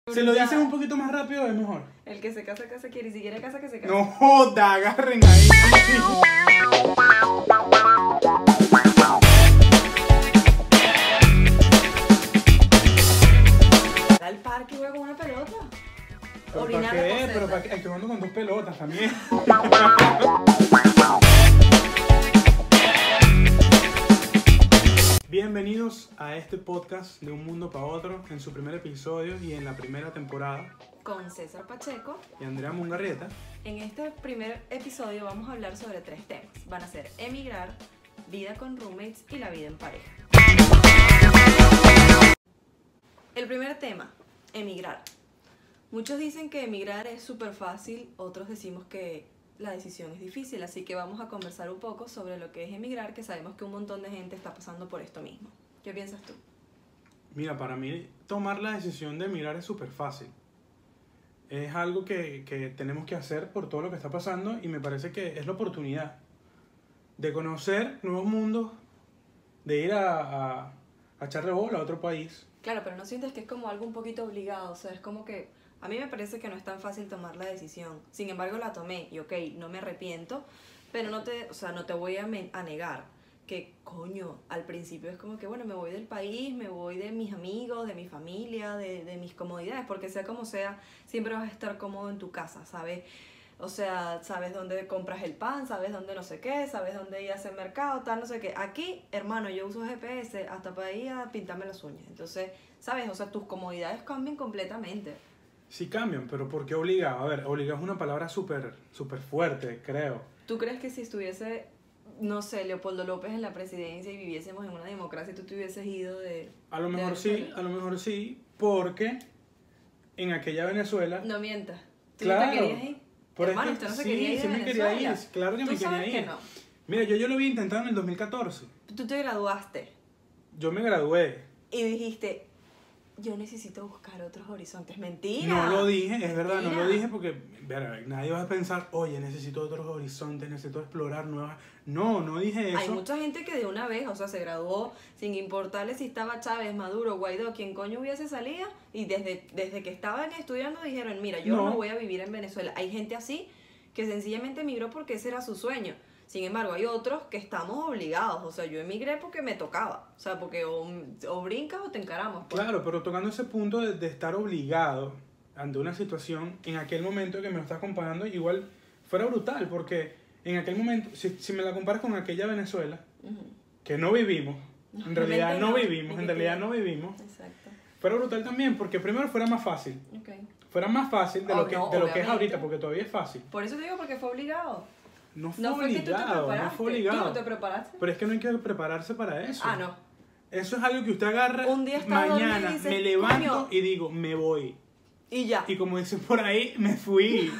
Si lo dices un poquito más rápido es mejor. El que se casa quiere, y si quiere casa, que se casa. No joda, agarren ahí. Al parque y juega con una pelota. ¿Pero Orinar para la qué? poseta. ¿Pero para qué? Estoy jugando con 2 pelotas también. Bienvenidos a este podcast de Un Mundo para Otro en su primer episodio y en la primera temporada. Con César Pacheco. Y Andrea Mungarrieta. En este primer episodio vamos a hablar sobre 3 temas. Van a ser emigrar, vida con roommates y la vida en pareja. El primer tema, emigrar. Muchos dicen que emigrar es súper fácil, otros decimos que la decisión es difícil, así que vamos a conversar un poco sobre lo que es emigrar, que sabemos que un montón de gente está pasando por esto mismo. ¿Qué piensas tú? Mira, para mí tomar la decisión de emigrar es súper fácil. Es algo que tenemos que hacer por todo lo que está pasando y me parece que es la oportunidad de conocer nuevos mundos, de ir a echarle bola a otro país. Claro, pero ¿no sientes que es como algo un poquito obligado? O sea, es como que a mí me parece que no es tan fácil tomar la decisión. Sin embargo, la tomé y ok, no me arrepiento, pero no te voy a negar que, coño, al principio es como que, bueno, me voy del país, me voy de mis amigos, de mi familia, de mis comodidades, porque sea como sea, siempre vas a estar cómodo en tu casa, ¿sabes? O sea, sabes dónde compras el pan, sabes dónde no sé qué, sabes dónde ir a hacer mercado, tal, no sé qué. Aquí, hermano, yo uso GPS hasta para ir a pintarme las uñas. Entonces, ¿sabes? O sea, tus comodidades cambian completamente. Sí cambian, pero ¿por qué obligado? A ver, obligado es una palabra súper fuerte, creo. ¿Tú crees que si estuviese, no sé, Leopoldo López en la presidencia y viviésemos en una democracia, tú te hubieses ido de... A lo mejor sí, porque en aquella Venezuela... No mientas. ¿Tú Claro. no te querías ir? Hermano, usted no se quería ir de sí me quería ir, Venezuela. claro que me ¿Tú quería sabes ir. que no? Mira, yo lo había intentado en el 2014. Tú te graduaste Yo me gradué. y dijiste, yo necesito buscar otros horizontes. Mentira. No lo dije, es verdad, no Mentira. lo dije porque nadie va a pensar, oye, necesito otros horizontes, necesito explorar nuevas... No dije eso. Hay mucha gente que de una vez, o sea, se graduó sin importarle si estaba Chávez, Maduro, Guaidó, quien coño hubiese salido, y desde que estaban estudiando dijeron, mira, yo no voy a vivir en Venezuela. Hay gente así que sencillamente emigró porque ese era su sueño. Sin embargo, hay otros que estamos obligados. O sea, yo emigré porque me tocaba. O sea, porque o brincas o te encaramos. Pues. Claro, pero tocando ese punto de estar obligado ante una situación, en aquel momento que me lo estás comparando, igual fuera brutal, porque en aquel momento, si me la comparas con aquella Venezuela, que no vivimos, en realidad no vivimos, Exacto. fuera brutal también, porque primero fuera más fácil. Okay. Fuera más fácil de lo que es obviamente. ahorita, porque todavía es fácil. Por eso te digo, porque fue obligado. No fue No fue que tú te obligado, preparaste. no fue obligado. ¿Tú no te preparaste? Pero es que no hay que prepararse para eso. Ah, no. Eso es algo que usted agarra Un día estás dormido mañana, y dices, me levanto "Coño". y digo, me voy. Y ya. Y como dicen por ahí, me fui.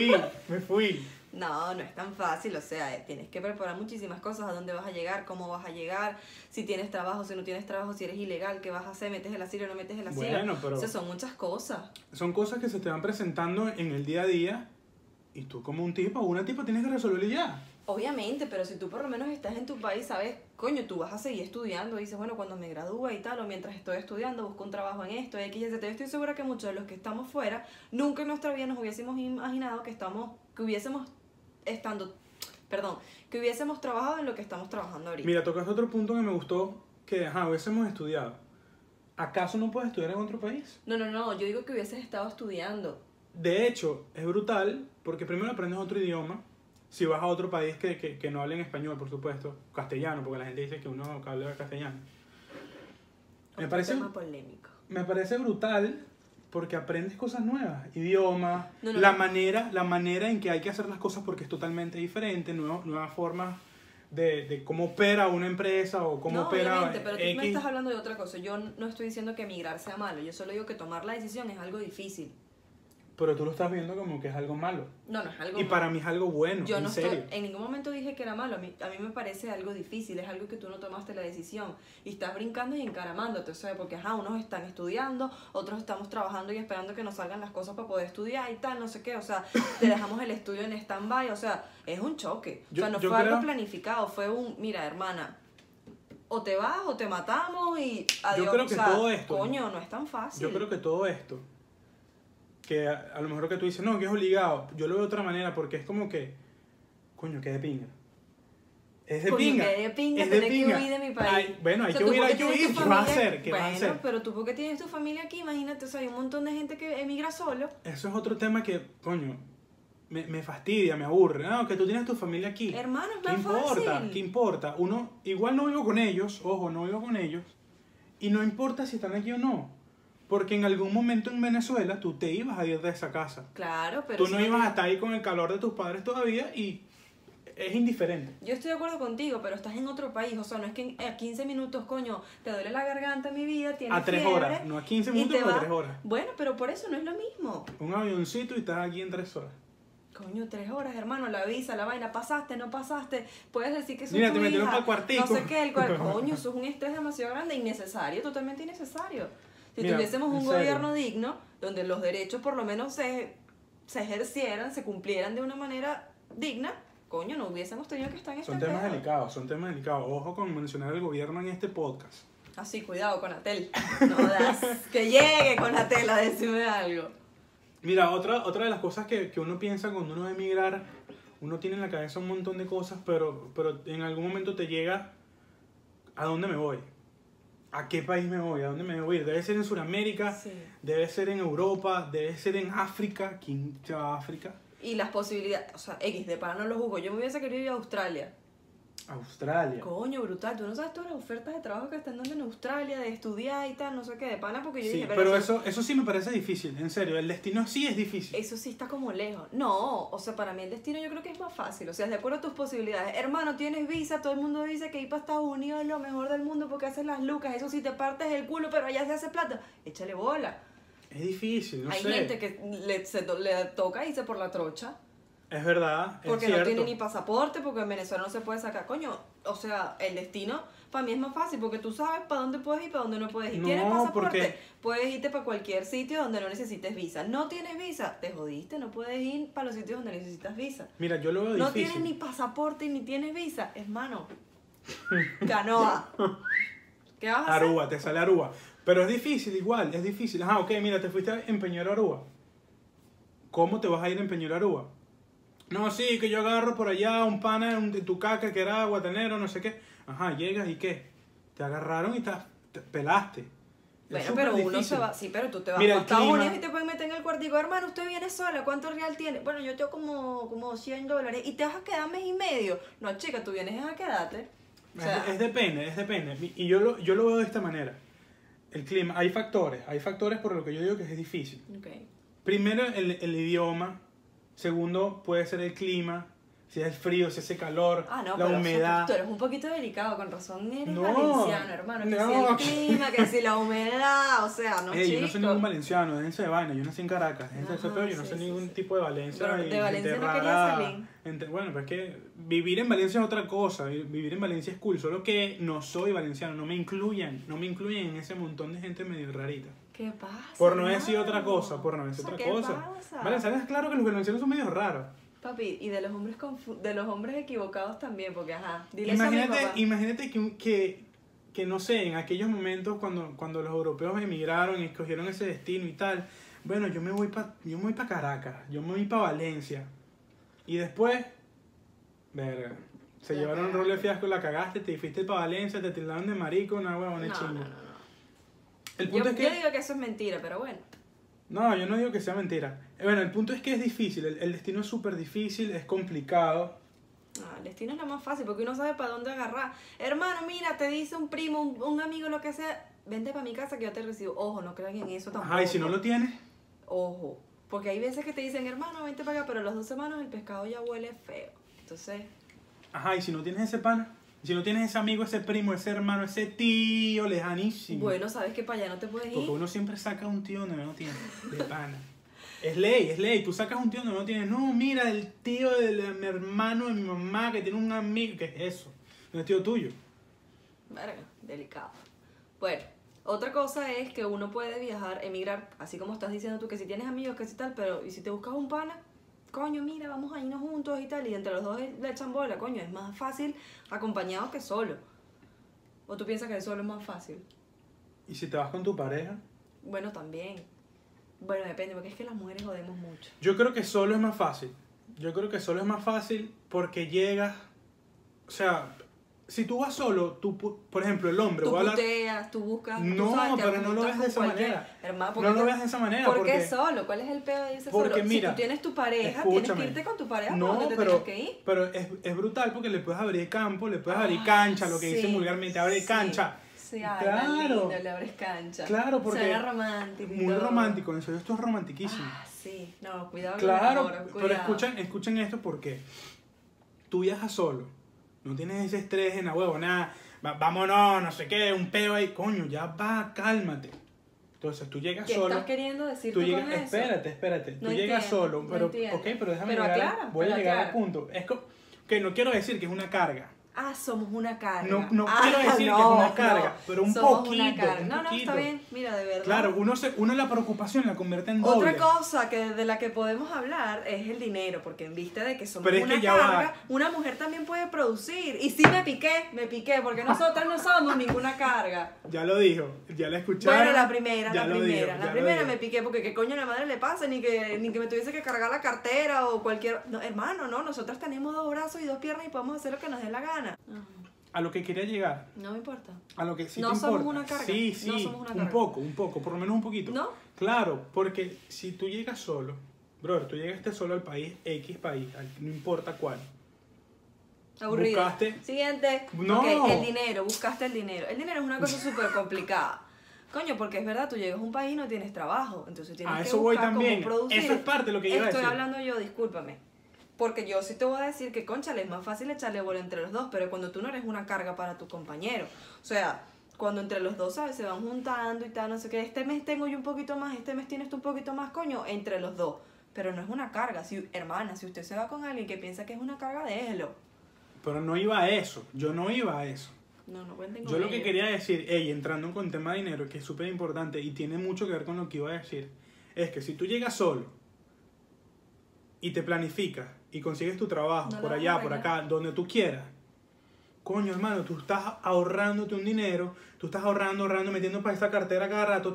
No es tan fácil, o sea, tienes que preparar muchísimas cosas, a dónde vas a llegar, cómo vas a llegar, si tienes trabajo, si no tienes trabajo, si eres ilegal, qué vas a hacer, metes el asilo o no metes el asilo. Bueno, pero... O sea, son muchas cosas. Son cosas que se te van presentando en el día a día y tú como un tipo o una tipa tienes que resolverlo ya. Obviamente, pero si tú por lo menos estás en tu país, sabes, coño, tú vas a seguir estudiando, dices, bueno, cuando me gradúe y tal, o mientras estoy estudiando, busco un trabajo en esto, X, Y, Z. Yo estoy segura que muchos de los que estamos fuera, nunca en nuestra vida nos hubiésemos imaginado que que hubiésemos trabajado en lo que estamos trabajando ahorita. Mira, tocaste otro punto que me gustó, que hubiésemos estudiado. ¿Acaso no puedes estudiar en otro país? No, yo digo que hubieses estado estudiando. De hecho, es brutal porque primero aprendes otro idioma. Si vas a otro país que no hablen español, por supuesto, castellano, porque la gente dice que uno habla castellano. Tema polémico. Me parece brutal porque aprendes cosas nuevas, idiomas, No. la manera en que hay que hacer las cosas porque es totalmente diferente, nuevas formas de cómo opera una empresa o cómo opera obviamente, pero tú X. me estás hablando de otra cosa. Yo no estoy diciendo que emigrar sea malo, yo solo digo que tomar la decisión es algo difícil. Pero tú lo estás viendo como que es algo malo. No es algo Y malo. para mí es algo bueno, Yo en no serio. en ningún momento dije que era malo. A mí me parece algo difícil, es algo que tú no tomaste la decisión y estás brincando y encaramándote, o sea, porque unos están estudiando, otros estamos trabajando y esperando que nos salgan las cosas para poder estudiar y tal, no sé qué, o sea, te dejamos el estudio en stand-by, o sea, es un choque. O sea, no fue algo planificado, fue mira, hermana, o te vas o te matamos y adiós. Yo creo que todo esto... Coño, no es tan fácil. Yo creo que todo esto que a lo mejor lo que tú dices, no, que es obligado, yo lo veo de otra manera porque es como que, coño, que de pinga. Es de Coño, pinga. que de pinga Es de tener que pinga. huir de mi país. Ay, bueno, hay O sea, que tú huir, porque hay que tienes huir. tu ¿Qué vas a familia- hacer? ¿Qué vas a hacer? Bueno, pero tú porque tienes tu familia aquí, imagínate, o sea, hay un montón de gente que emigra solo. Eso es otro tema que, coño, me fastidia, me aburre. No, que tú tienes tu familia aquí. Hermano, es ¿Qué más importa? fácil. ¿Qué importa? Uno, igual no vivo con ellos, ojo, no vivo con ellos. Y no importa si están aquí o no. Porque en algún momento en Venezuela tú te ibas a ir de esa casa. Claro, pero... Tú si no ibas a estar ahí con el calor de tus padres todavía y es indiferente. Yo estoy de acuerdo contigo, pero estás en otro país, o sea, no es que a 15 minutos, coño, te duele la garganta, mi vida, tienes A 3 fiebre, horas, no a 15 y minutos, te pero a vas- 3 horas. Bueno, pero por eso no es lo mismo. Un avioncito y estás aquí en 3 horas. Coño, 3 horas, hermano, la visa, la vaina, pasaste, no pasaste, puedes decir que soy Mira, tu te metieron hija, pa'l cuartico. no sé qué, coño, eso es un estrés demasiado grande, innecesario, totalmente innecesario. Si Mira, tuviésemos en un serio. gobierno digno, donde los derechos por lo menos se ejercieran, se cumplieran de una manera digna, coño, no hubiésemos tenido que estar en este Son temas pedo. delicados, son temas delicados. Ojo con mencionar al gobierno en este podcast. Así, cuidado con Atel. No das. Que llegue con Atel a decirme algo. Mira, otra de las cosas que uno piensa cuando uno va a emigrar, uno tiene en la cabeza un montón de cosas, pero en algún momento te llega ¿a dónde me voy? ¿A qué país me voy? ¿A dónde me voy? Debe ser en Sudamérica, Sí. debe ser en Europa, debe ser en África. ¿Quién se va a África? Y las posibilidades, o sea, X de para no lo juzgo. Yo me hubiese querido ir a Australia. Australia. Coño, brutal. Tú no sabes todas las ofertas de trabajo que están dando en Australia, de estudiar y tal, no sé qué, de pana, porque yo Sí, dije, pero eso sí me parece difícil, en serio. El destino sí es difícil. eso sí está como lejos. No, o sea, para mí el destino yo creo que es más fácil. O sea, de acuerdo a tus posibilidades. Hermano, tienes visa, todo el mundo dice que ir para Estados Unidos es lo mejor del mundo porque haces las lucas. Eso sí te partes el culo, pero allá se hace plata. Échale bola. Es difícil, no Hay sé. gente que le toca irse por la trocha. Es verdad, Porque es no cierto. tiene ni pasaporte, porque en Venezuela no se puede sacar. Coño, o sea, el destino para mí es más fácil, porque tú sabes para dónde puedes ir y para dónde no puedes ir. No, ¿Tienes pasaporte? porque- Puedes irte para cualquier sitio donde no necesites visa. No tienes visa, te jodiste, no puedes ir para los sitios donde necesitas visa. Mira, yo lo veo No difícil. tienes ni pasaporte ni tienes visa, hermano. Canoa. ¿Qué vas a hacer? Aruba, te sale Aruba. Pero es difícil, igual, es difícil. Ajá, ok, mira, te fuiste en Peñero Aruba. ¿Cómo te vas a ir en Peñero Aruba? No, sí, que yo agarro por allá un pana de tu caca que era guatanero, no sé qué. Ajá, llegas y ¿qué? Te agarraron y te pelaste. Es Bueno, súper pero uno difícil. se va, sí, pero tú te vas Mira, a el Estados clima- Unidos y te pueden meter en el cuartico, hermano, usted viene sola, ¿cuánto real tiene? Bueno, yo tengo como $100 y te vas a quedar mes y medio. No, chica, tú vienes a quedarte. O sea, Es depende. Y yo lo veo de esta manera. El clima, hay factores por lo que yo digo que es difícil. ok. Primero, el idioma. Segundo, puede ser el clima. Si es el frío, si hace calor, Ah, no, la pero humedad. tú eres un poquito delicado, con razón eres No, valenciano, hermano. Que no. si el clima, que si la humedad, o sea, no, Ey, yo no soy chico. ningún valenciano, déjense de vaina, yo nací en Caracas, déjense de ese Ajá, peo, yo no sí, soy sí, ningún sí. tipo de Valencia. Pero y de Valencia gente no quería rara. salir. Bueno, pero es que vivir en Valencia es otra cosa, vivir en Valencia es cool, solo que no soy valenciano, no me incluyan en ese montón de gente medio rarita. ¿Qué pasa? Por no decir hermano? otra cosa, por no decir O sea, otra ¿qué cosa. pasa? Valenciano es claro que los valencianos son medio raros. Papi, y de los hombres de los hombres equivocados también, porque ajá, dile eso a mi Imagínate, papá. imagínate que no sé, en aquellos momentos cuando los europeos emigraron y escogieron ese destino y tal, bueno, yo me voy pa Caracas, yo me voy para Valencia. Y después, verga, se La llevaron un cagaste. rol de fiasco, la cagaste, te fuiste para Valencia, te tildaron de marico, una huevona No, chingo. no. El punto Yo, es que... yo digo que eso es mentira, pero bueno. No, yo no digo que sea mentira. Bueno, el punto es que es difícil, el destino es súper difícil, es complicado. Ah, el destino es lo más fácil porque uno sabe para dónde agarrar. Hermano, mira, te dice un primo, un amigo, lo que sea, vente para mi casa que yo te recibo. Ojo, no crean en eso tampoco. Ajá, y si no lo tienes, Ojo, porque hay veces que te dicen, hermano, vente para acá, pero a las 2 semanas el pescado ya huele feo. Entonces, ajá, y si no tienes ese pana, si no tienes ese amigo, ese primo, ese hermano, ese tío lejanísimo. bueno, sabes que para allá no te puedes Porque ir. uno siempre saca un tío donde no tiene, de pana. Es ley. Tú sacas un tío donde no tienes. No, mira, el tío de mi hermano, de mi mamá, que tiene un amigo. ¿Qué es eso? No es tío tuyo. Verga, delicado. Bueno, otra cosa es que uno puede viajar, emigrar, así como estás diciendo tú, que si tienes amigos, que si tal, pero y si te buscas un pana, coño, mira, vamos a irnos juntos y tal, y entre los dos le echan bola, coño, es más fácil acompañado que solo. ¿O tú piensas que solo es más fácil? Y si te vas con tu pareja, Bueno, también. Bueno, depende, porque es que las mujeres jodemos mucho. Yo creo que solo es más fácil. Yo creo que solo es más fácil porque llegas... O sea, si tú vas solo, tú, por ejemplo, el hombre... Tú voy a hablar- puteas, tú buscas... No, tú sabes, te pero no lo juntas veas de con esa cualquier- manera. Hermano, No lo veas de esa manera. ¿Por qué porque solo? ¿Cuál es el pedo de irse Porque solo? mira, si tú tienes tu pareja, escúchame. tienes que irte con tu pareja No, para donde te pero, tengas que ir. pero es brutal porque le puedes abrir campo, le puedes abrir Ah, cancha, lo que sí, dicen vulgarmente, abrir sí. cancha. Sí, ay, Claro. tan lindo, le abres cancha. Claro, porque Suena romántico y muy todo. romántico, en serio, esto es romantiquísimo. Ah, sí. No, cuidado con Claro, el amor, pero cuidado. escuchen esto porque tú viajas solo, no tienes ese estrés en la huevo, nada, vámonos, no sé qué, un peo ahí, coño, ya va, cálmate. Entonces tú llegas ¿Qué solo. estás queriendo decir Tú tú llegas, con eso? espérate, No tú llegas entiendo, solo, no pero entiendo. ok, pero déjame Pero llegar, aclara, voy a pero llegar al aclara. punto. Es que no quiero decir que es una carga. Ah, somos una carga. No quiero decir que es una carga, pero un somos poquito, una carga. un No, poquito. está bien, mira, de verdad. Claro, uno la preocupación la convierte en doble. Otra cosa que de la que podemos hablar es el dinero, porque en vista de que somos Pero es una que ya carga, va. una mujer también puede producir. Y sí me piqué, porque nosotras no somos ninguna carga. Ya lo dijo, ya la escucharon. Bueno, la primera, ya lo dijo, la ya lo primera dijo. me piqué, porque qué coño a la madre le pasa, ni que me tuviese que cargar la cartera o cualquier... No, hermano, no, nosotras tenemos 2 brazos y 2 piernas y podemos hacer lo que nos dé la gana. A lo que quería llegar, No me importa. a lo que sí No te somos importa. una carga, Sí, no sí, somos una un carga. poco, por lo menos un poquito. ¿No? Claro, porque si tú llegas solo, brother, tú llegaste solo al país, X país, no importa cuál. Aburrido. Buscaste- Siguiente. No. Ok, el dinero, buscaste el dinero. El dinero es una cosa súper complicada. Coño, porque es verdad, tú llegas a un país y no tienes trabajo. Entonces tienes A que eso voy buscar también. cómo producir. Eso es parte de lo que iba a Estoy decir. hablando yo, discúlpame. Porque yo sí te voy a decir que, conchale, es más fácil echarle bola entre los dos, pero cuando tú no eres una carga para tu compañero. O sea, cuando entre los dos, ¿sabes? Se van juntando y tal, no sé qué. Este mes tengo yo un poquito más, este mes tienes tú un poquito más, coño, entre los dos. Pero no es una carga. Si, hermana, si usted se va con alguien que piensa que es una carga, déjelo. Pero no iba a eso, yo no iba a eso. No cuenten Yo con lo que ello. quería decir, entrando con el tema de dinero, que es súper importante y tiene mucho que ver con lo que iba a decir, es que si tú llegas solo y te planificas y consigues tu trabajo No por lo allá, vas a por arreglar. acá, donde tú quieras, coño hermano, tú estás ahorrándote un dinero, tú estás ahorrando, metiendo para esa cartera cada rato,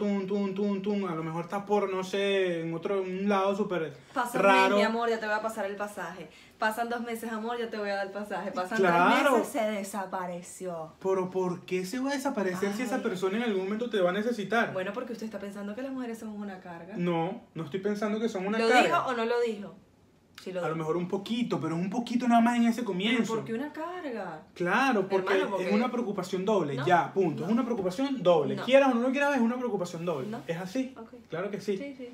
a lo mejor estás por, no sé, en un lado súper Pasa un raro. mes, mi amor, ya te voy a pasar el pasaje. Pasan 2 meses, amor, ya te voy a dar el pasaje. Pasan Claro. 3 meses, se desapareció. Pero ¿por qué se va a desaparecer si esa Ay. persona en algún momento te va a necesitar? Bueno, porque usted está pensando que las mujeres somos una carga. No estoy pensando que son una ¿Lo carga. dijo o no lo dijo? Sí lo A lo dijo. mejor un poquito, pero es un poquito nada más en ese Pero comienzo. ¿por qué una carga? Claro, porque, Hermano, porque- es una preocupación doble, No, ya, punto. no. Es una preocupación doble. No. Quieras o no lo quieras, es una preocupación doble. No. ¿Es así? Ok. Claro que sí. Sí.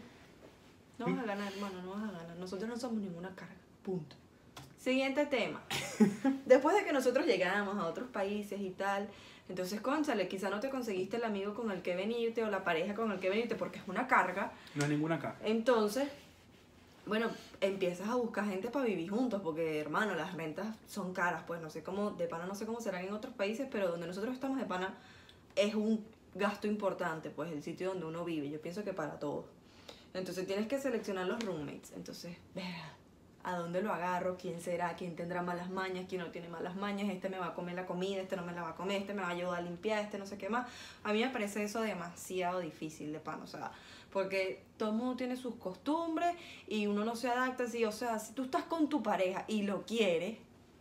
No vas a ganar, hermano, no vas a ganar. Nosotros no somos ninguna carga. Punto. Siguiente tema. Después de que nosotros llegamos a otros países y tal, entonces, cónchale, quizá no te conseguiste el amigo con el que venirte o la pareja con el que venirte porque es una carga. No es ninguna carga. Entonces, bueno, empiezas a buscar gente para vivir juntos, porque, hermano, las rentas son caras, pues no sé cómo, de pana no sé cómo serán en otros países, pero donde nosotros estamos de pana es un gasto importante, pues el sitio donde uno vive, yo pienso que para todos. Entonces tienes que seleccionar los roommates, entonces, verga, ¿a dónde lo agarro? ¿Quién será? ¿Quién tendrá malas mañas? ¿Quién no tiene malas mañas? Este me va a comer la comida, este no me la va a comer, este me va a ayudar a limpiar, este no sé qué más. A mí me parece eso demasiado difícil de pan, o sea, porque todo el mundo tiene sus costumbres y uno no se adapta así, o sea, si tú estás con tu pareja y lo quieres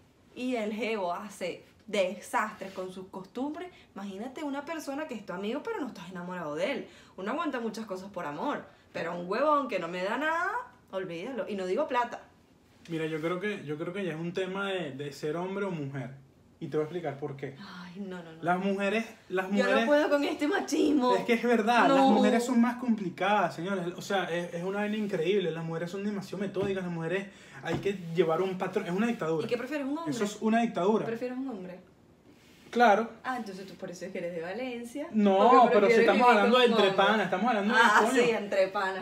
y el jevo hace desastres con sus costumbres, imagínate una persona que es tu amigo pero no estás enamorado de él. Uno aguanta muchas cosas por amor, pero un huevón que no me da nada, olvídalo. Y no digo plata. Mira, yo creo que ya es un tema de ser hombre o mujer. Y te voy a explicar por qué. Ay, no. Las mujeres, Yo no puedo con este machismo. es que es verdad, No. las mujeres son más complicadas, señores. O sea, es una vaina increíble. Las mujeres son demasiado metódicas, las mujeres hay que llevar un patrón. Es una dictadura. ¿Y qué prefieres, un hombre? Eso es una dictadura. ¿Prefieres un hombre? Claro. Ah, entonces tú por eso es que eres de Valencia. No, Porque pero si prefieres estamos vivir hablando con de un entre hombre. panas, estamos hablando Ah, de coño. sí, entre panas.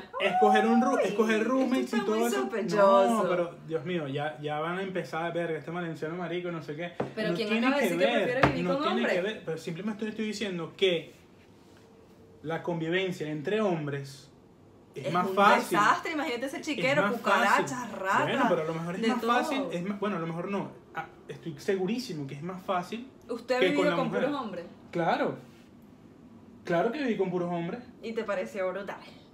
Escoger roommates esto y está todo muy eso. sospechoso. No, pero Dios mío, ya van a empezar a ver este valenciano marico, no sé qué. Pero no ¿quién tiene acaba de decir que prefiere vivir no con tiene hombre? que ver, pero simplemente estoy diciendo que la convivencia entre hombres es más un fácil. desastre, imagínate ese chiquero, Es más cucarachas, fácil. ratas. Bueno, pero a lo mejor es de más todo. fácil. Bueno, a lo mejor no. Estoy segurísimo que es más fácil. ¿Usted ha que vivido la con mujer. puros hombres? Claro. Claro que viví con puros hombres. Y te pareció brutal.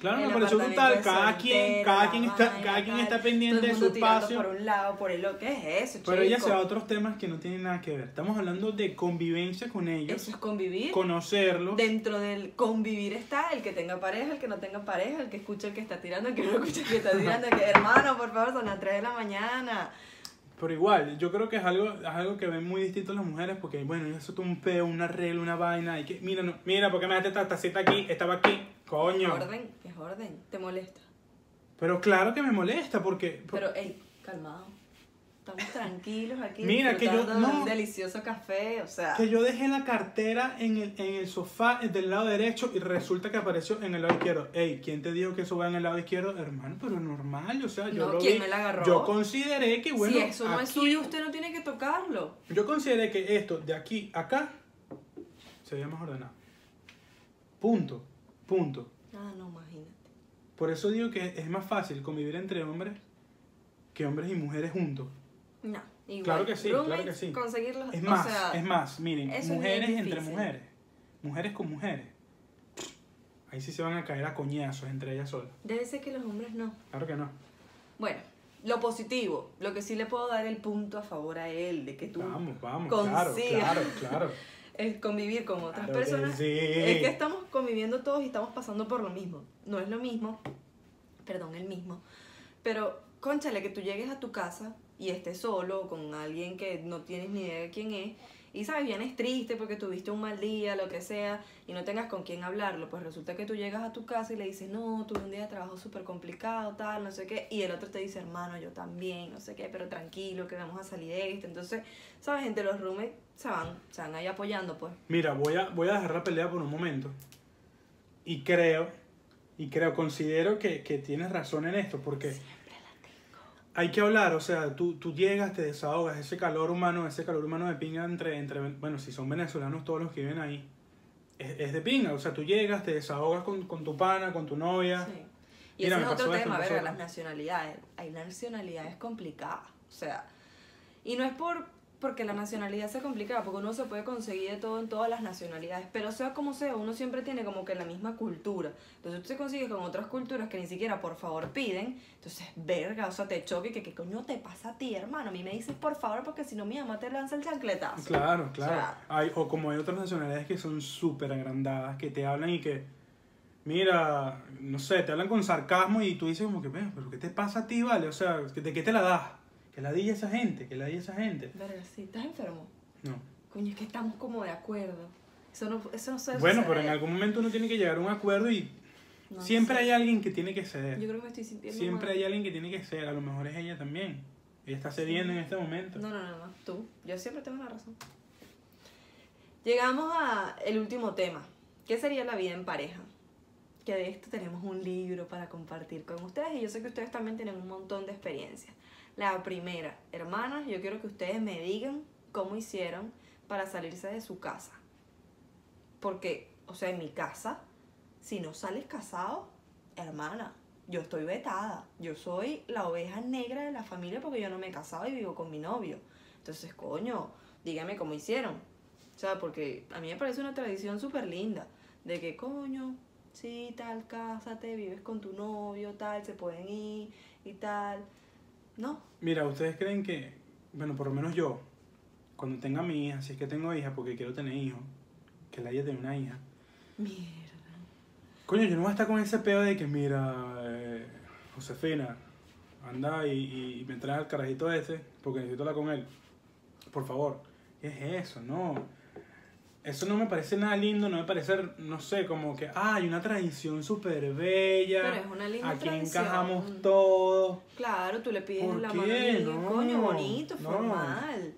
Claro, el me pareció brutal. apartamento de soltero, Cada quien está todo pendiente el de su mundo tirando espacio. por un lado, por el otro. ¿Qué es eso, Pero ella chico? se va a otros temas que no tienen nada que ver. Estamos hablando de convivencia con ellos, Eso es convivir. conocerlos. Dentro del convivir está el que tenga pareja, el que no tenga pareja, el que escucha el que está tirando, el que no escucha el que está tirando, el que, hermano, por favor, son las 3 de la mañana. Pero igual, yo creo que es algo que ven muy distinto las mujeres porque, bueno, eso es un peo, una regla, una vaina. Y que, mira, no, mira, ¿por qué me dejaste esta tacita aquí? Estaba aquí. Coño. Es orden, te molesta. Pero claro que me molesta porque... Pero, hey, calmado. Estamos tranquilos aquí. Mira, que yo- disfrutando de no. un delicioso café, o sea. Que yo dejé la cartera en el sofá del lado derecho y resulta que apareció en el lado izquierdo. Ey, ¿quién te dijo que eso va en el lado izquierdo? Hermano, pero normal, o sea, yo No, lo ¿quién vi. me la agarró? Yo consideré que, bueno, si eso no es aquí- suyo, usted no tiene que tocarlo. Yo consideré que esto de aquí a acá se veía más ordenado. Punto. Ah, no, imagínate. Por eso digo que es más fácil convivir entre hombres que hombres y mujeres juntos. No, igual. Claro que sí, claro Roommates, que sí. Conseguirlos, Es o sea, más, miren, eso es mujeres bien entre difícil. mujeres, mujeres con mujeres. Ahí sí se van a caer a coñazos entre ellas solas. debe ser que los hombres no. Claro que no. Bueno, lo positivo, lo que sí le puedo dar el punto a favor a él, de que tú Vamos, consigas claro. es convivir con otras Claro que personas. sí. Es que estamos conviviendo todos y estamos pasando por lo mismo. No es lo mismo, perdón, el mismo. Pero, cónchale, que tú llegues a tu casa y estés solo o con alguien que no tienes ni idea de quién es. Y sabes, vienes triste porque tuviste un mal día, lo que sea, y no tengas con quién hablarlo. Pues resulta que tú llegas a tu casa y le dices, no, tuve un día de trabajo súper complicado, tal, no sé qué. Y el otro te dice, hermano, yo también, no sé qué, pero tranquilo, que vamos a salir de esto. Entonces, sabes, entre los roommates se van ahí apoyando, pues. Mira, voy a dejar la pelea por un momento. Y considero que tienes razón en esto, porque hay que hablar, o sea, tú llegas, te desahogas, ese calor humano de pinga entre, bueno, si son venezolanos todos los que viven ahí, es de pinga, o sea, tú llegas, te desahogas con tu pana, con tu novia. Sí. Y Mira, ese me es otro pasó esto, tema, me pasó verga, esto. las nacionalidades. Hay nacionalidades complicadas, o sea, y no es porque la nacionalidad sea complicada, porque uno se puede conseguir de todo en todas las nacionalidades, pero sea como sea, uno siempre tiene como que la misma cultura. Entonces tú te consigues con otras culturas que ni siquiera por favor piden, entonces verga, o sea, te choque, que qué coño te pasa a ti, hermano. A mí me dices por favor porque si no mi mamá te lanza el chancletazo. Claro. O sea, O como hay otras nacionalidades que son súper agrandadas, que te hablan y que, mira, no sé, te hablan con sarcasmo y tú dices como que, pero ¿qué te pasa a ti, vale? O sea, ¿de qué te la das? Que la diga esa gente, verga, sí, ¿estás enfermo? No. Coño, es que estamos como de acuerdo. Eso no suele Bueno, pero suceder. en algún momento uno tiene que llegar a un acuerdo y No siempre sé. hay alguien que tiene que ceder. Yo creo que me estoy sintiendo Siempre mal. hay alguien que tiene que ceder. A lo mejor es ella también. Ella está cediendo en este momento. No, tú. Yo siempre tengo la razón. Llegamos a el último tema. ¿Qué sería la vida en pareja? Que de esto tenemos un libro para compartir con ustedes y yo sé que ustedes también tienen un montón de experiencias. La primera, hermanas, yo quiero que ustedes me digan cómo hicieron para salirse de su casa. Porque, o sea, en mi casa, si no sales casado, hermana, yo estoy vetada. Yo soy la oveja negra de la familia porque yo no me he casado y vivo con mi novio. Entonces, coño, dígame cómo hicieron. O sea, porque a mí me parece una tradición súper linda. De que, coño, sí, tal, cásate, vives con tu novio, tal, se pueden ir y tal. No. Mira, ¿ustedes creen que, bueno, por lo menos yo, cuando tenga mi hija, si es que tengo hija porque quiero tener hijos, que la haya tener una hija, Mierda. coño, yo no voy a estar con ese pedo de que, mira, Josefina, anda y me trae al carajito ese porque necesito hablar con él. Por favor, ¿qué es eso? No. Eso no me parece nada lindo, no me parece, no sé, como que, hay una tradición súper bella. Pero es una linda aquí tradición. encajamos todos. Claro, tú le pides ¿Por la qué? mano al niño, No, coño, bonito, no. formal.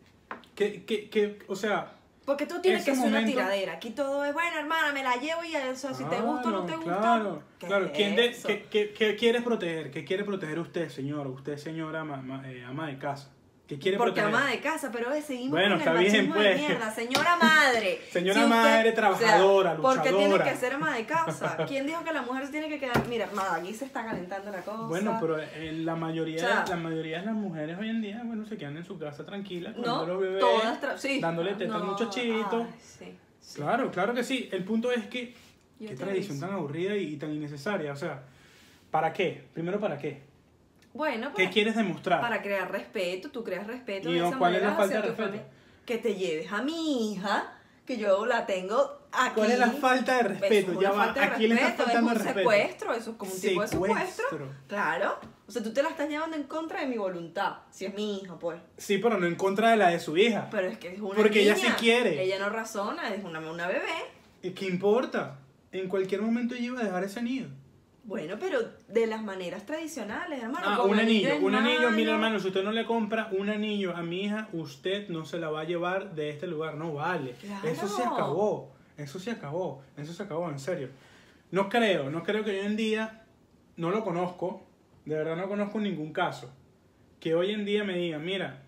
O sea, Porque tú tienes Ese que ser una momento- tiradera. Aquí todo es, bueno, hermana, me la llevo y eso, si te gusta o no te gusta. Claro, ¿qué claro. es eso? ¿Qué quieres proteger? ¿Qué quiere proteger usted, señor? Usted, señora ama de casa. ¿Qué quiere Porque proteger? ama de casa, pero seguimos Bueno, con está el bien, machismo de pues. mierda. Señora madre. Señora madre, trabajadora, ¿por qué tiene luchadora. que ser ama de casa? ¿Quién dijo que la mujer se tiene que quedar? Mira, hermana, aquí se está calentando la cosa. Bueno, pero la mayoría, O sea, la mayoría de las mujeres hoy en día, bueno, se quedan en su casa tranquilas, no, cuidando a los bebés, todas, sí. dándole teta al No, muchachito. ay, sí. Claro, claro que sí. El punto es que, Yo qué te tradición aviso. tan aburrida y tan innecesaria. O sea, ¿Para qué? Primero, ¿para qué? Bueno, ¿Qué pues, quieres demostrar? para crear respeto, tú creas respeto ¿Y de esa cuál es la manera falta de hacia tu respeto? familia. Que te lleves a mi hija, que yo la tengo aquí. ¿Cuál es la falta de respeto? Eso es Ya una va, falta de ¿a quién le está respeto, faltando es el un respeto? secuestro, eso es como un tipo de secuestro. Secuestro. Claro. O sea, tú te la estás llevando en contra de mi voluntad, si es mi hija, pues. Sí, pero no en contra de la de su hija. Pero es que es una Porque ella niña. sí quiere. Ella no razona, es una bebé. ¿Y qué importa? En cualquier momento ella iba a dejar ese nido. Bueno, pero de las maneras tradicionales, hermano. Ah, con un anillo, en un anillo, mano. mira hermano, si usted no le compra un anillo a mi hija, usted no se la va a llevar de este lugar, no vale. Claro. Eso se acabó, eso se acabó, eso se acabó, en serio. No creo que hoy en día, no lo conozco, de verdad no conozco ningún caso, que hoy en día me digan, mira,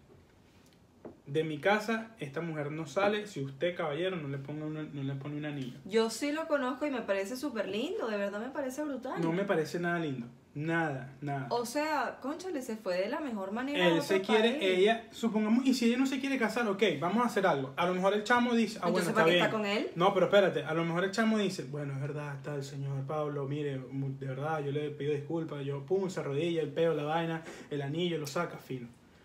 de mi casa esta mujer no sale si usted, caballero, no le pone un anillo. Yo sí lo conozco y me parece súper lindo, de verdad me parece brutal. No me parece nada lindo, nada, nada. O sea, cónchale, se fue de la mejor manera. Él a se otro quiere, país. ella, supongamos, y si ella no se quiere casar, ok, vamos a hacer algo. A lo mejor el chamo dice, Entonces, bueno, ¿para qué bien. está con él? No, pero espérate, a lo mejor el chamo dice, bueno, es verdad, está el señor Pablo, mire, de verdad, yo le pido disculpas, yo, pum, se arrodilla, el peo, la vaina, el anillo, lo saca, fino.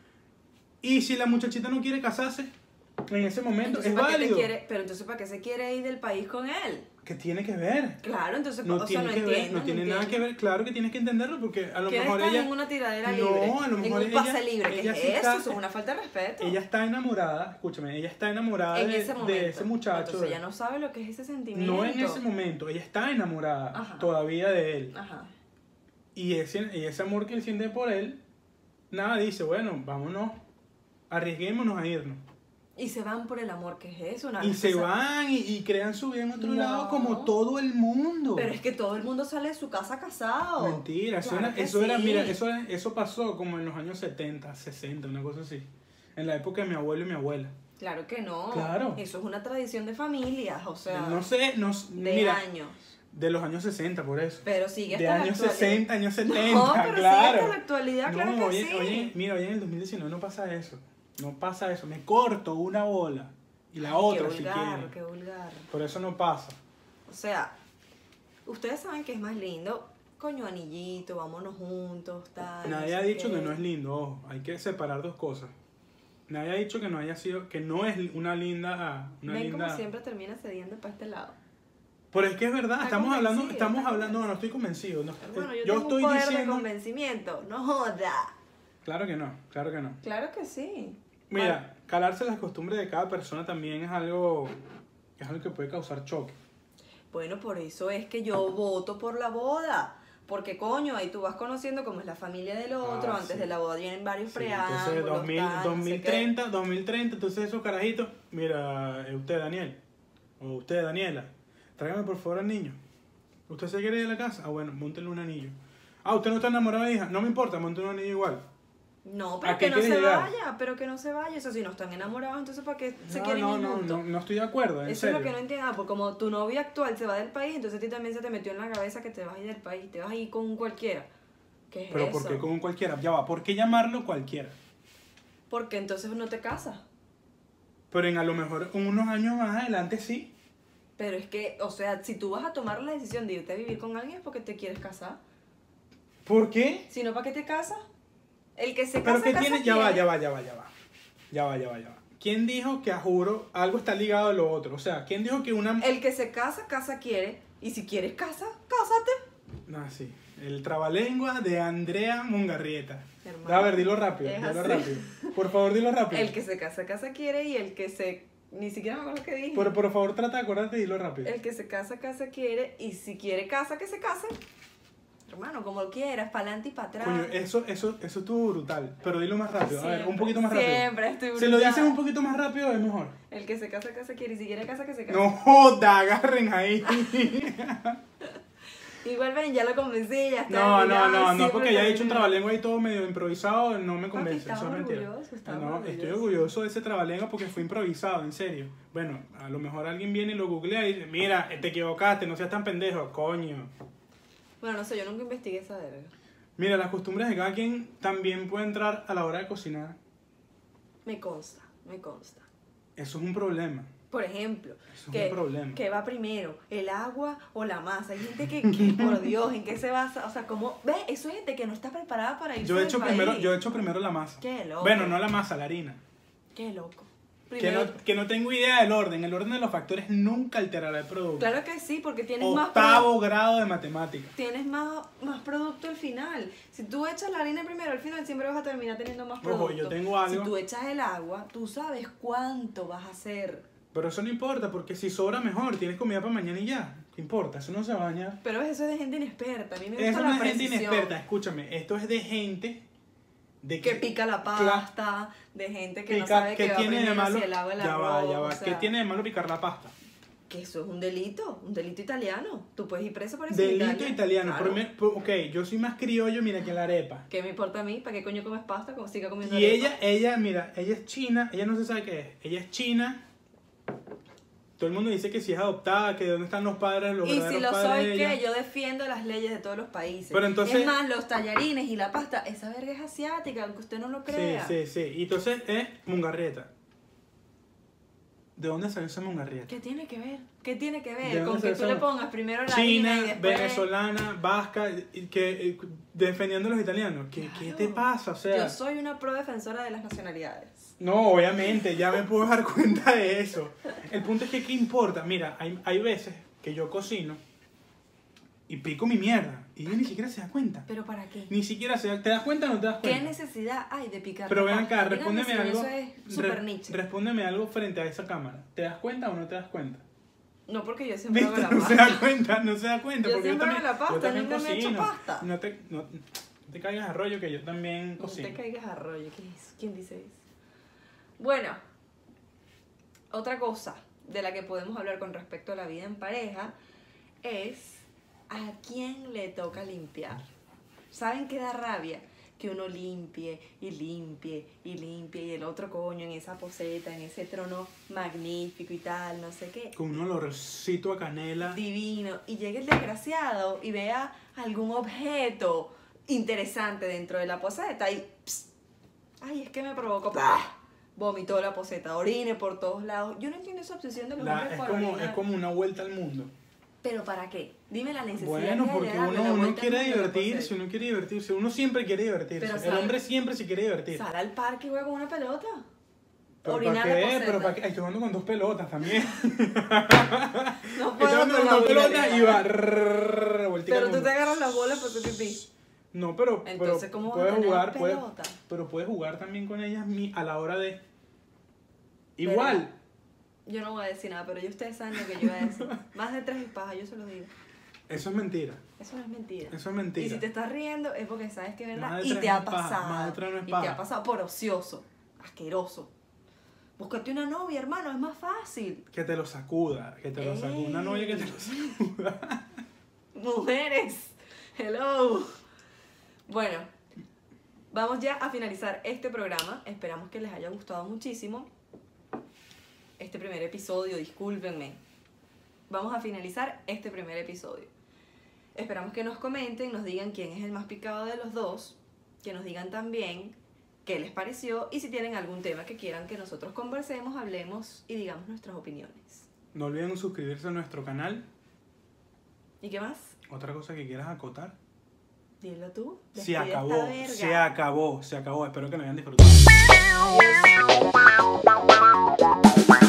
Y si la muchachita no quiere casarse, en ese momento, Entonces, es ¿para qué te válido. quiere? Pero entonces, ¿para qué se quiere ir del país con él? ¿Qué tiene que ver? Claro, entonces, No o sea, tiene no que ver, entiendo. no tiene nada que ver, claro que tienes que entenderlo, porque a lo ¿Quieres mejor estar ella... en una tiradera No, libre? a lo mejor en un pase ella- libre, ¿qué ella es sí eso? está- Eso es una falta de respeto. Ella está enamorada, escúchame, ella está enamorada en de, ese momento. de ese muchacho. Entonces ella no sabe lo que es ese sentimiento. No en ese momento, ella está enamorada Ajá. todavía de él. Ajá. Y ese amor que él siente por él, nada, dice, bueno, vámonos, arriesguémonos a irnos. Y se van por el amor, ¿qué es eso? Una Y se cosa- van y crean su vida en otro No. lado como todo el mundo. Pero es que todo el mundo sale de su casa casado. Mentira, Claro que eso era, sí. mira, eso pasó como en los años 70, 60, una cosa así. En la época de mi abuelo y mi abuela. Claro que no. Claro. Eso es una tradición de familias, o sea, No sé, de mira, años. de los años 60, por eso. Pero sigue De hasta la años actualidad. 60, años 70, No, pero claro. sigue hasta la actualidad, claro No, que oye, sí. oye, mira, hoy en el 2019 no pasa eso. No pasa eso. Me corto una bola y la otra Qué si vulgar, quiero. qué vulgar. Por eso no pasa. O sea, ustedes saben que es más lindo, coño, anillito, vámonos juntos, tal. Nadie no ha sé dicho qué. que no es lindo, ojo. Hay que separar dos cosas. Nadie ha dicho que no haya sido, que no es una linda, Ven como siempre termina cediendo para este lado. Pero es que es verdad, Está estamos hablando, convencido, no estoy convencido. No, Bueno, yo yo tengo estoy un poder de diciendo, convencimiento, no joda. claro que no, claro que no. Claro que sí. Mira, calarse las costumbres de cada persona también es algo que puede causar choque. Bueno, por eso es que yo voto por la boda. Porque coño, ahí tú vas conociendo cómo es la familia del otro, Ah, antes sí. de la boda vienen varios Sí, preámbulos, entonces 2000, tal, no sé 2030, 2030, entonces esos carajitos, mira, usted Daniel, o usted Daniela, tráigame por favor al niño. ¿Usted se quiere ir a la casa? Ah, bueno, móntele un anillo. Ah, ¿usted no está enamorado de mi hija? No me importa, móntele un anillo igual. qué. No, ¿A pero qué que no se quieres llegar? vaya, pero que no se vaya. Eso si no están enamorados, entonces ¿para qué se No, quieren no, ir no, juntos? no estoy de acuerdo, en Eso serio. es lo que no entiendo, porque como tu novia actual se va del país, entonces a ti también se te metió en la cabeza que te vas a ir del país, te vas a ir con un cualquiera. ¿Qué es Pero eso? ¿por qué con un cualquiera? Ya va, ¿por qué llamarlo cualquiera? Porque entonces no te casas. Pero en a lo mejor unos años más adelante sí. Pero es que, o sea, si tú vas a tomar la decisión de irte a vivir con alguien es porque te quieres casar. ¿Por qué? Si no, ¿para qué te casas? El que se Pero casa, que casa tiene, quiere. ya va. ¿Quién dijo que a juro algo está ligado a lo otro? O sea, ¿quién dijo que una... El que se casa, casa quiere. Y si quieres casa, cásate. Ah, sí. El trabalengua de Andrea Mungarrieta. Hermano, A ver, dilo rápido, es dilo así. rápido. Por favor, dilo rápido. El que se casa, casa quiere. Y el que se... Ni siquiera me acuerdo qué dije. Por favor, trata de acordarte y dilo rápido. El que se casa, casa quiere. Y si quiere casa, que se case. Hermano, como quieras, para adelante y para atrás. Coño, eso estuvo brutal. Pero dilo más rápido. A ver, un Siempre, poquito más rápido. Siempre estoy Si lo brutal. dices un poquito más rápido es mejor. El que se casa, casa quiere. Y si quiere casa, que se case. No joda, agarren ahí. Igual ven, ya lo convencí, ya está. No, porque ya he dicho un trabalengua ahí todo medio improvisado, no me convence, estaba eso es mentira. orgulloso, estaba No, orgulloso. estoy orgulloso de ese trabalengua porque fue improvisado, en serio. Bueno, a lo mejor alguien viene y lo googlea y dice, mira, te equivocaste, no seas tan pendejo, coño. Bueno, no sé, yo nunca investigué esa verga. Mira, las costumbres de cada quien también pueden entrar a la hora de cocinar. Me consta, me consta. Eso es un problema. Por ejemplo, Eso es un problema. ¿qué va primero? ¿El agua o la masa? Hay gente que por Dios, ¿en qué se basa? O sea, ¿cómo? ¿Ves? Eso es gente que no está preparada para irse Yo he del hecho país. primero la masa. Qué loco. Bueno, no la masa, la harina. Qué loco. Que no tengo idea del orden. El orden de los factores nunca alterará el producto. Claro que sí, porque tienes Octavo grado de matemática. tienes más producto al final. Si tú echas la harina primero, al final siempre vas a terminar teniendo más producto. Ojo, yo tengo algo. Si tú echas el agua, tú sabes cuánto vas a hacer. Pero eso no importa, porque si sobra mejor, tienes comida para mañana y ya. ¿Qué importa? Eso no se va a dañar. Pero eso es de gente inexperta. A mí me gusta Eso la no es gente precisión. inexperta, escúchame. Esto es de gente Que pica la pasta, de gente que no sabe que va tiene de primero malo. si el agua el Ya va, arroz, ya va. o sea, ¿Qué tiene de malo picar la pasta? que eso es un delito italiano. Tú puedes ir preso por eso. Delito en Italia. italiano. Claro. Ok, yo soy más criollo, mira, que la arepa. ¿Qué me importa a mí? ¿Para qué coño comes pasta? Como siga comiendo Y arepa. mira, ella es china, ella no se sabe qué es. Ella es china. Todo el mundo dice que si es adoptada, que de dónde están los padres, los Y si verdaderos lo padres soy, de ella. ¿qué? Yo defiendo las leyes de todos los países. Pero entonces- Es más, los tallarines y la pasta, esa verga es asiática, aunque usted no lo crea. Sí. Y entonces es mungarrieta. ¿De dónde salió esa mungarrieta? ¿Qué tiene que ver? ¿Qué tiene que ¿De ver? dónde Con se que tú sabe? le pongas primero la harina y China, después... venezolana, vasca, defendiendo a los italianos. ¿Qué Claro. te pasa? O sea, Yo soy una pro defensora de las nacionalidades. no, obviamente, ya me puedo dar cuenta de eso. El punto es que, ¿qué importa? Mira, hay veces que yo cocino y pico mi mierda y ella ni siquiera se da cuenta. ¿Pero para qué? Ni siquiera se da... ¿Te das cuenta o no te das ¿Qué cuenta? necesidad hay de picar Pero la ven pasta? acá, Dígame respóndeme si algo. Eso es super niche. Respóndeme algo frente a esa cámara. ¿Te das cuenta o no te das cuenta? No, porque yo siempre hago ¿Viste? la No se pasta. da cuenta, no se da cuenta. Yo porque siempre también, hago la pasta, yo también nunca me he hecho cocino. pasta. No te caigas a rollo que yo también No cocino. te caigas a rollo. ¿Qué es eso? ¿Quién dice eso? Bueno, otra cosa de la que podemos hablar con respecto a la vida en pareja es a quién le toca limpiar. ¿Saben qué da rabia? Que uno limpie y limpie y limpie y el otro coño en esa poseta, en ese trono magnífico y tal, no sé qué. Con un olorcito a canela. Divino. Y llegue el desgraciado y vea algún objeto interesante dentro de la poseta y... pss, ay, es que me provocó... ¡pah! Vomitó la poseta, orine por todos lados. Yo no entiendo esa obsesión de los hombres Es por como, orinar. es como una vuelta al mundo. ¿Pero para qué? Dime la necesidad. Bueno, que hay porque de darle la uno vuelta quiere al mundo a la divertirse, poseta. uno quiere divertirse. Uno siempre quiere divertirse. Pero El sal- hombre siempre se quiere divertir. Sal al parque y juega con una pelota. ¿Pero Orinar para la qué? poseta. ¿Pero para qué? Ay, estoy jugando con 2 pelotas también. No Estoy puedo jugando con con la 2 pelotas y vulgaridad. va revoltica Pero al tú mundo. te agarras las bolas para hacer pipí. No, pero Entonces, ¿cómo vas a puedes tener jugar, pelota? pero puedes jugar también con ellas a la hora de... Igual. Yo no voy a decir nada, pero yo ustedes saben lo que yo voy a decir. Más de 3 y paja, yo se los digo. Eso es mentira. Eso no es mentira. Eso es mentira. Y si te estás riendo es porque sabes que es verdad. Más de Y tres te no ha es paja, pasado. más de tres no es Y te paja. ha pasado por ocioso, asqueroso. Búscate una novia, hermano, es más fácil. Que te lo sacuda, que te lo sacuda. Una novia que te lo sacuda. Mujeres, hello. Bueno, vamos ya a finalizar este programa. Esperamos que les haya gustado muchísimo este primer episodio, discúlpenme. Vamos a finalizar este primer episodio. Esperamos que nos comenten, nos digan quién es el más picado de los dos, que nos digan también qué les pareció y si tienen algún tema que quieran que nosotros conversemos, hablemos y digamos nuestras opiniones. No olviden suscribirse a nuestro canal. ¿Y qué más? Otra cosa que quieras acotar. Dilo tú. Se Despide esta acabó, verga. se acabó, se acabó. Espero que lo hayan disfrutado. Adiós.